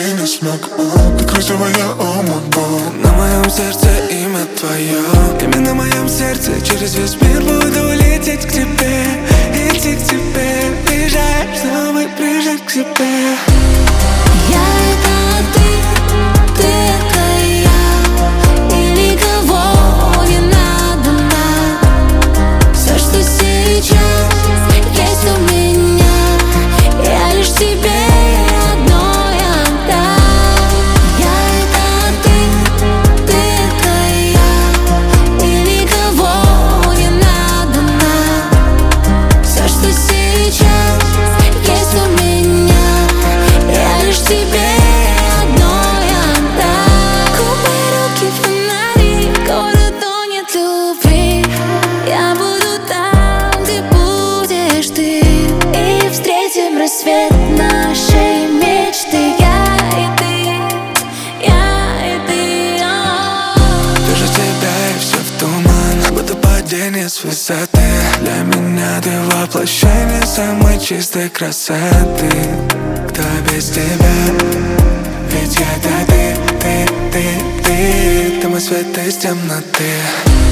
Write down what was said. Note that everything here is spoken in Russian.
не смогу. Ты красивая, о мой бог. На моем сердце имя твое. Именно на моем сердце. Через весь мир буду лететь к тебе, идти к тебе, бежать, чтобы прижать к себе. Я это ты это я, и никого не надо нам. Все, что сейчас есть у меня, я лишь тебе одной отдам. Я это ты это я, и никого не надо нам. Все, что сейчас есть у меня, я лишь тебе одной отдам. Купи руки, фонари, город тонет любви. Я буду там, где будешь ты, и встретим рассвет нашей мечты. Я и ты, я и ты. Вижу тебя и все в туман, будто падение с высоты. Для меня ты воплощение самой чистой красоты. Кто без тебя? Ведь это ты, ты мой свет из темноты.